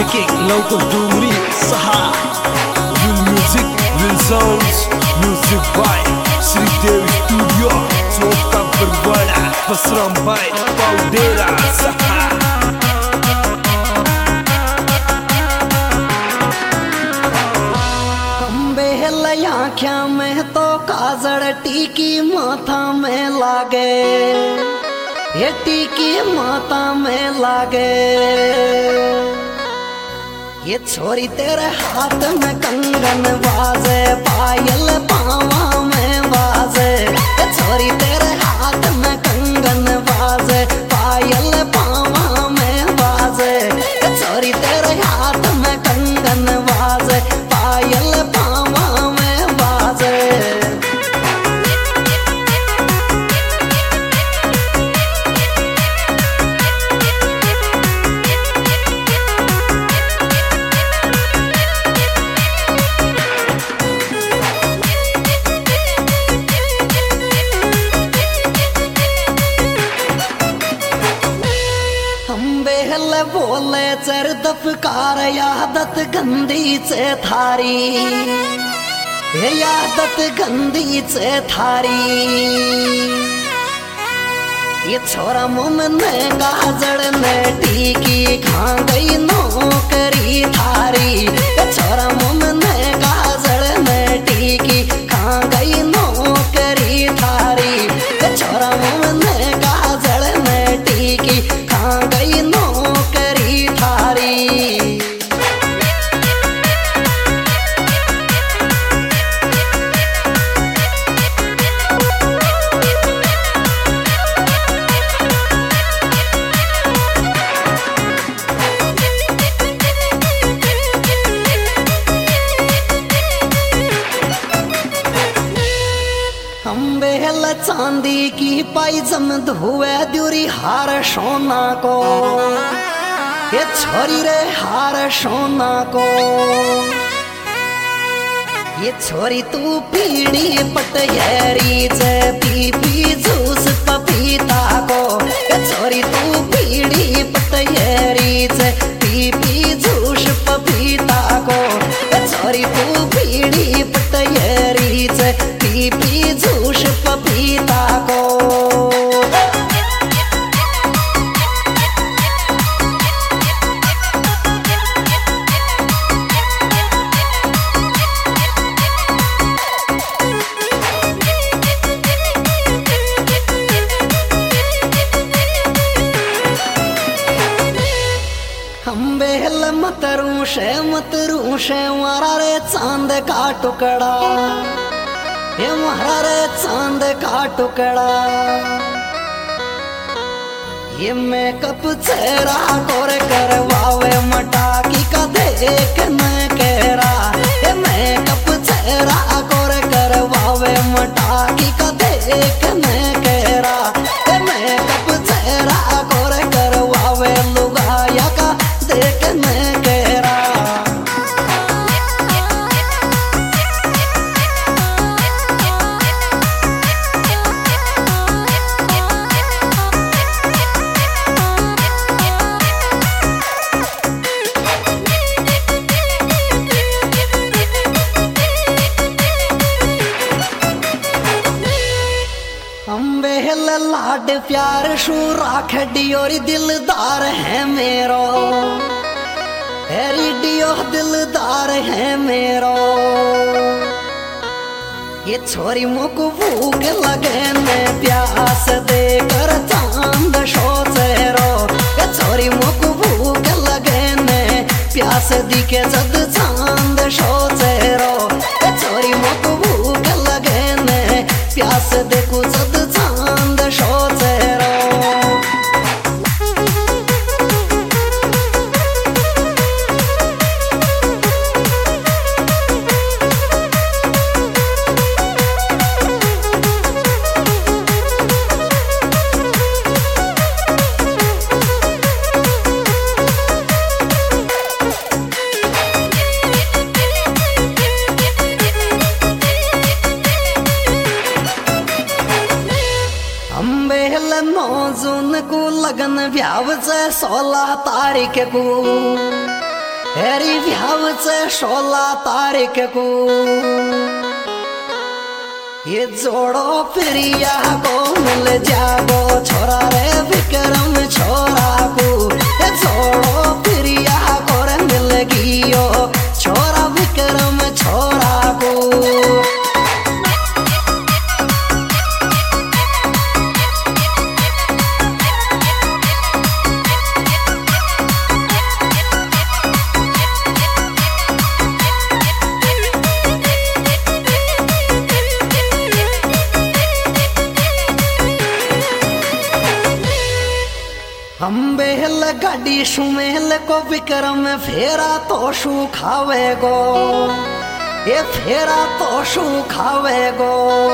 Making local Dungri Saha. Real music, real sounds. Music by Sri Dev Studio. Soka Berbada Pasram by Paudera Saha. आँखिया में तो काजड़ टीकी माथा में लागे, ये टीकी माथा में लागे। ये छोरी तेरे हाथ में कंगन बाजे, पायल पावा में बाजे। ये छोरी तेरे हाथ में कंगन बाजे, पायल पावा में बाजे। ये छोरी तेरे हाथ में कंगन बाजे, पायल पावा में बाजे। बोले चर दफकार यादत गंदी से थारी, ये यादत गंदी से थारी। ये छोरा मुंह में गाजर ने टीकी खा गई नौकरी थारी। ये छोरा मुंह में गाजर ने टीकी खा गई नौकरी थारी। ये छोरा मुंह में गाजर ने टीकी खा गई नौकरी थारी। हम बेहल चांदी की पायजम धुए द्यूरी हार सोना को। ये छोरी रे हार सोना को। ये छोरी तू पीड़ी पटयरी से पी पी जूस पपीता को। ये छोरी तू पीड़ी पटयरी से पी पी जूस पपीता को। ये छोरी तू पीड़ी पटयरी से पी पी जूस पपीता को। हम बेहल मत रूशे मारा रे चांद का टुकड़ा। ये मारा रे चांद का टुकड़ा। ये मेकअप चेहरा कोर करवावे मटाकी का देख न केरा। ये मेकअप चेहरा कोर करवावे मटाकी का देख न केरा। ये मेकअप चेहरा कोर करवावे लुगाया का देख न केरा। हम बेहल लाड प्यार शू राख डियोरी दिलदार है मेरो। हेरी डियो दिलदार है मेरो। ये छोरी मुक भूख लगे ने प्यास देकर चांद शो चेहरो। ये छोरी मुक भूख लगे ने प्यास दिखे जद चांद शो चेहरो। ये छोरी मुक भूख लगे ने प्यास देखू जद चांद शो चेहरो। जून को लगन ब्याव से 16 तारीख को। हेरी ब्याह से 16 तारीख को ये जोड़ो प्रिया को मिल जागो छोरा रे विक्रम छोरा को ये जोड़ो प्रिया को रे मिल गियो छोरा विक्रम छोरा को हम बेहल गाड़ी सुमेल को विक्रम फेरा तो शू खावे गो ये फेरा तो शू खावे गो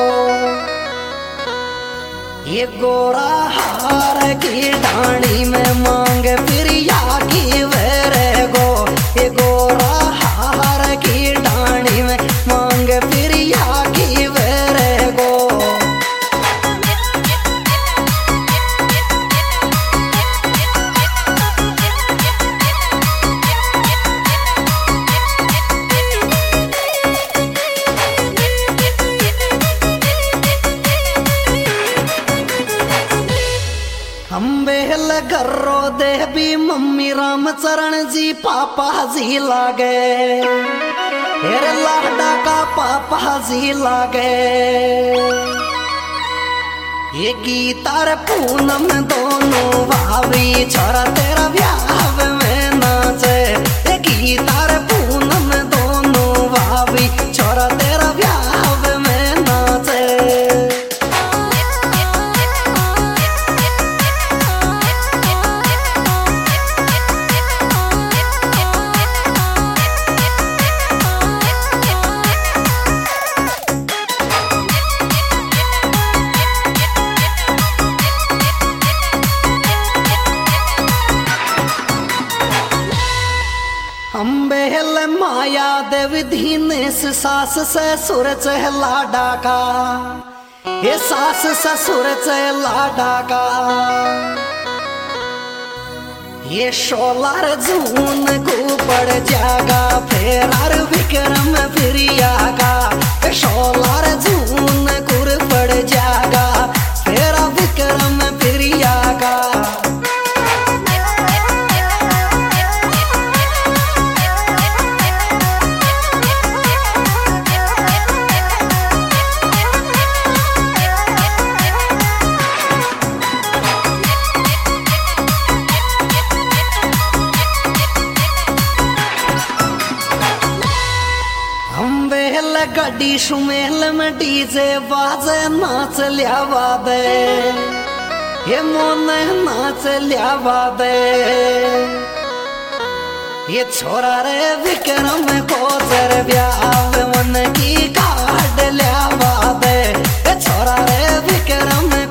ये गोरा हार की डाणी में मांग प्रिया की वेरे गो ये गोरा हार की डाणी में मांग प्रिया की वेरे गो हम बेहल गर्रो देवी मम्मी रामचरण जी पापा जी लागे हेरे लाडा का पापा जी लागे ये गीतार पूनम दोनों भाभी छोरा तेरा ब्याह में नाचे ये गीतार पूनम दोनों भाभी छोरा तेरा ब्याह में नाचे हम बेहल माया देवी दीनेश सास ससुर लाडा का ये सास ससुर लाडा का ये 16 जून को पड़ जागा फेरार विक्रम प्रिया का 16 जून को पड़ जागा फेरा विक्रम प्रिया का गाड़ी सुमेल में डीजे बाजे नाच लिया दे ये मोन नाच लिया दे ये छोरा रे विक्रम को जर ब्याह मन की काट लिया दे ये छोरा रे विक्रम